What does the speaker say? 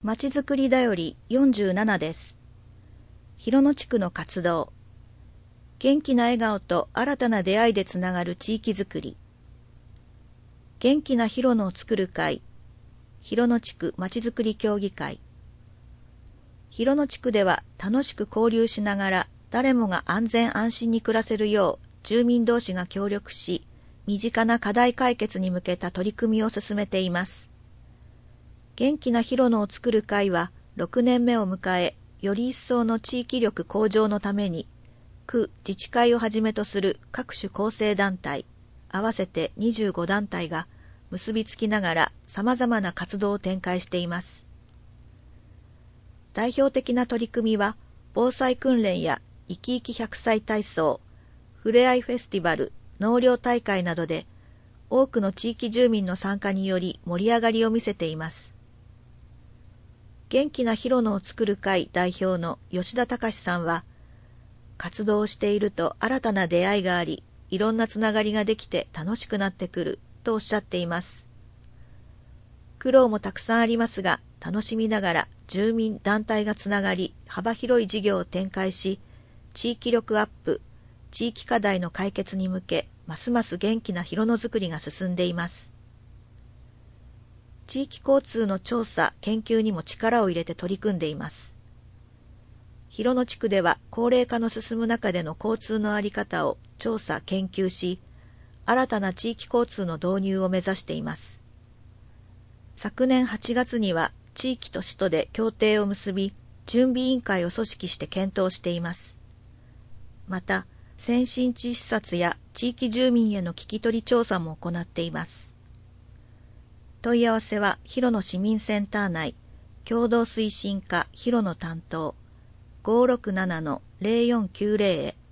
まちづくりだより47です。広野地区の活動。元気な笑顔と新たな出会いでつながる地域づくり。元気な広野をつくる会。広野地区まちづくり協議会。広野地区では楽しく交流しながら誰もが安全安心に暮らせるよう住民同士が協力し、身近な課題解決に向けた取り組みを進めています。元気な広野をつくる会は6年目を迎え、より一層の地域力向上のために、区自治会をはじめとする各種構成団体、合わせて25団体が結びつきながら様々な活動を展開しています。代表的な取り組みは、防災訓練やいきいき100歳体操、ふれあいフェスティバル、納涼大会などで、多くの地域住民の参加により盛り上がりを見せています。元気な広野をつくる会代表の吉田隆さんは、活動をしていると新たな出会いがあり、いろんなつながりができて楽しくなってくるとおっしゃっています。苦労もたくさんありますが、楽しみながら住民団体がつながり、幅広い事業を展開し、地域力アップ、地域課題の解決に向け、ますます元気な広野づくりが進んでいます。地域交通の調査・研究にも力を入れて取り組んでいます。広野地区では高齢化の進む中での交通の在り方を調査・研究し、新たな地域交通の導入を目指しています。昨年8月には地域と市とで協定を結び、準備委員会を組織して検討しています。また、先進地視察や地域住民への聞き取り調査も行っています。問い合わせは広野市民センター内、共同推進課広野担当 567-0490 へ。